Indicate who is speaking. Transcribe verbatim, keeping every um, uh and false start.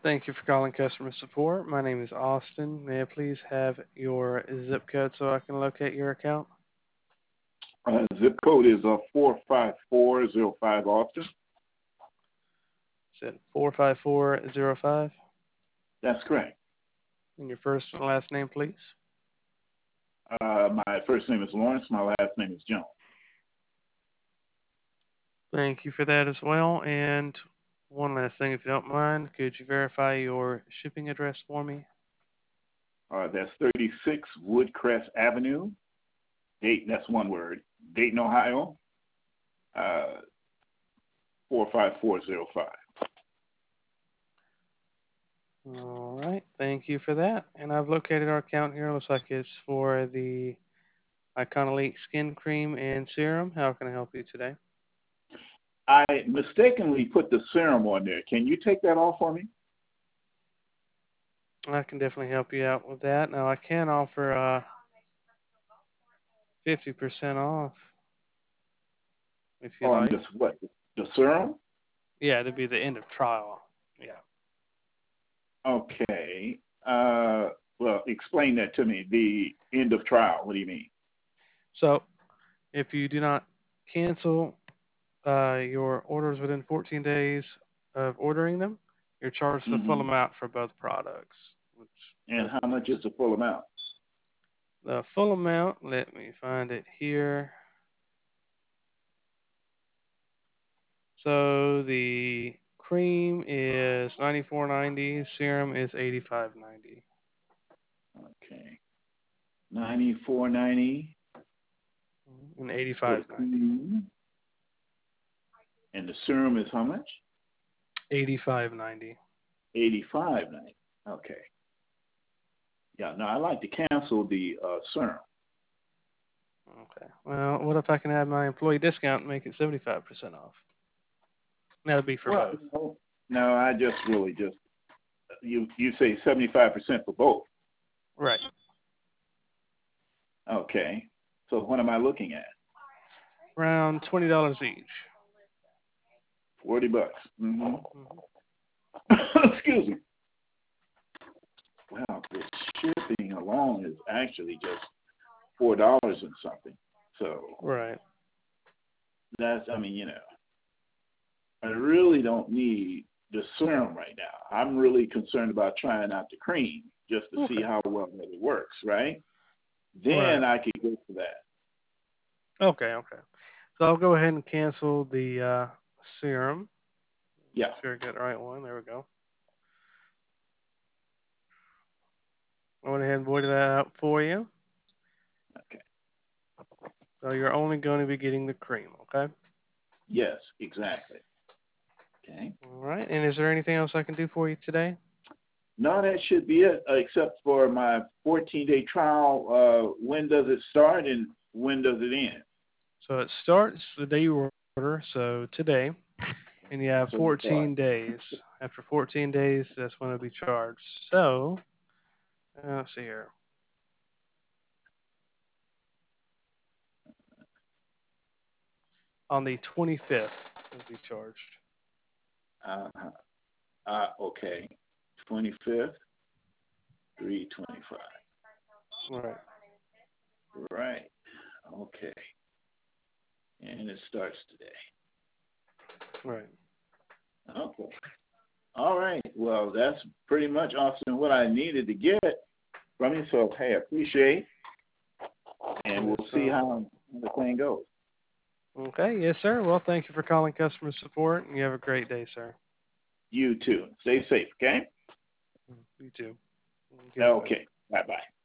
Speaker 1: Thank you for calling customer support. My name is Austin. May I please have your zip code so I can locate your account?
Speaker 2: Uh, zip code is uh, four five four zero five Austin.
Speaker 1: Is it four five four zero five?
Speaker 2: That's correct.
Speaker 1: And your first and last name, please?
Speaker 2: Uh, my first name is Lawrence. My last name is Jones.
Speaker 1: Thank you for that as well. And one last thing, if you don't mind, could you verify your shipping address for me?
Speaker 2: Uh, that's thirty-six Woodcrest Avenue, Dayton. That's one word. Dayton, Ohio. Uh, four five four zero five.
Speaker 1: All right. Thank you for that. And I've located our account here. Looks like it's for the Iconolite Skin Cream and Serum. How can I help you today?
Speaker 2: I mistakenly put the serum on there. Can you take that off for me?
Speaker 1: I can definitely help you out with that. Now, I can offer uh, fifty percent off if you
Speaker 2: On
Speaker 1: like.
Speaker 2: this what? The serum?
Speaker 1: Yeah, it'd be the end of trial. Yeah.
Speaker 2: Okay. Uh, well, explain that to me. The end of trial. What do you mean?
Speaker 1: So, if you do not cancel uh, your orders within fourteen days of ordering them, you're charged the full
Speaker 2: Mm-hmm.
Speaker 1: amount for both products. Which
Speaker 2: And
Speaker 1: does
Speaker 2: how much is the full amount?
Speaker 1: the full amount, let me find it here. So the cream is ninety-four ninety, serum is eighty-five ninety.
Speaker 2: Okay. Ninety-four ninety
Speaker 1: And
Speaker 2: for the
Speaker 1: eighty-five ninety.
Speaker 2: cream. And the serum is how much?
Speaker 1: eighty-five ninety.
Speaker 2: Eighty-five ninety. Okay. Yeah. No, I like to cancel the uh, serum.
Speaker 1: Okay. Well, what if I can add my employee discount and make it seventy-five percent off? That'll be for
Speaker 2: Well,
Speaker 1: both.
Speaker 2: no, no, I just really just you you say seventy-five percent for both.
Speaker 1: Right.
Speaker 2: Okay. So what am I looking at?
Speaker 1: Around twenty dollars each.
Speaker 2: Forty bucks. Mm-hmm.
Speaker 1: Mhm.
Speaker 2: Excuse me. Wow, the shipping alone is actually just four dollars and something. So
Speaker 1: Right.
Speaker 2: that's, I mean, you know, I really don't need the serum right now. I'm really concerned about trying out the cream just to see
Speaker 1: Okay.
Speaker 2: how well it works, right?
Speaker 1: Right.
Speaker 2: Then I could go for that.
Speaker 1: Okay. Okay. So I'll go ahead and cancel the uh, serum. Make
Speaker 2: Yeah.
Speaker 1: sure I get the right one. There we go. I went ahead and voided that out for you.
Speaker 2: Okay.
Speaker 1: So you're only going to be getting the cream. Okay.
Speaker 2: Yes, exactly. Okay.
Speaker 1: All right. And is there anything else I can do for you today?
Speaker 2: No, that should be it, uh, except for my fourteen-day trial. Uh, when does it start and when does it end?
Speaker 1: So it starts the day you order, so today, and you have
Speaker 2: So it starts.
Speaker 1: fourteen days. After fourteen days, that's when it'll be charged. So, uh, let's see here. On the twenty-fifth, it'll be charged.
Speaker 2: Uh, uh, okay. twenty-fifth, three twenty-five.
Speaker 1: Right.
Speaker 2: Right. Okay. And it starts today.
Speaker 1: Right.
Speaker 2: Okay. All right. Well, that's pretty much, Austin, what I needed to get from you. So, hey, I appreciate, and
Speaker 1: Yes,
Speaker 2: we'll see
Speaker 1: sir.
Speaker 2: how the thing goes.
Speaker 1: Okay. Yes, sir. Well, thank you for calling customer support, and you have a great day, sir.
Speaker 2: You too. Stay safe, okay?
Speaker 1: You too. Goodbye.
Speaker 2: Okay. Bye-bye.